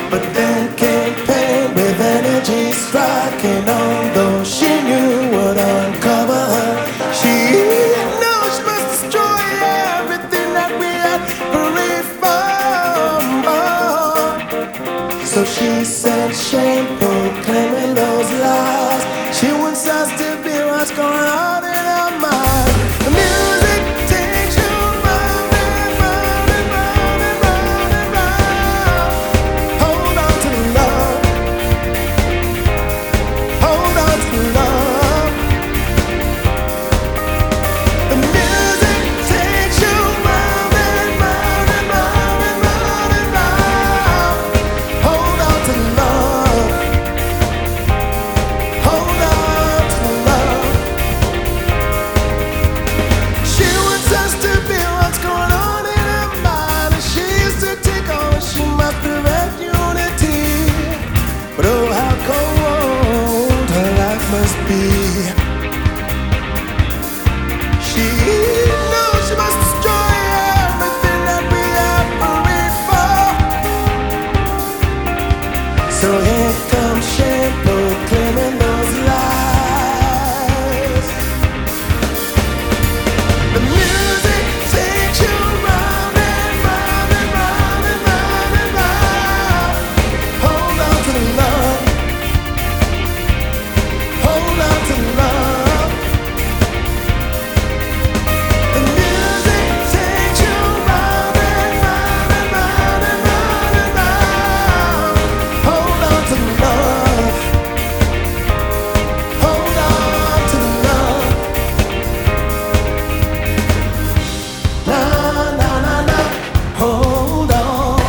But then came pain with energy striking, although she knew would uncover her. She knew she must destroy everything that we had prayed for. So she said, shameful, claiming those lies. She wants us to be what's going on in our mind. The music takes you round and round and round and round and round. Hold on to the love. Hold on to the love. The music takes you round and round and round and round and round. Hold on to the love. Hold on to the love. She wants us to be what's going on in her mind, and she used to take on. She must prevent unity, but oh how cold her life must be. She knows she must destroy everything that we have prayed for. So here comes shampoo, claiming those lies. The music takes you round and round and round and round and round. Hold on to the love. Hold on to the love. The music takes you round and round and round and round and round. Hold on to the love. Hold on to the love. Na na na na. Hold on.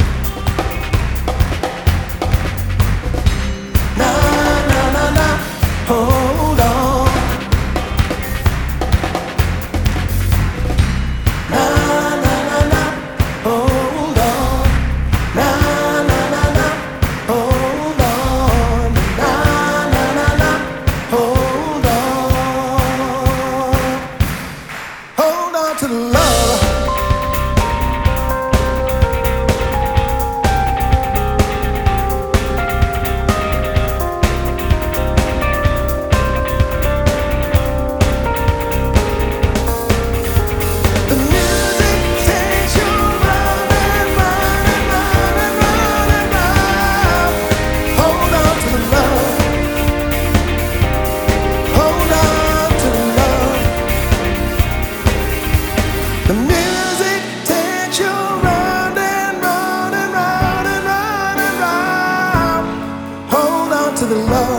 Na na na na. Hold on. Na na na na. Hold on. Na na na na. Hold on. Na na na na. Hold on. Hold on to the love. The music takes you round and round and round and round and round. Hold on to the love. Hold on to the love. The music takes you round and round and round and round and round. Hold on to the love.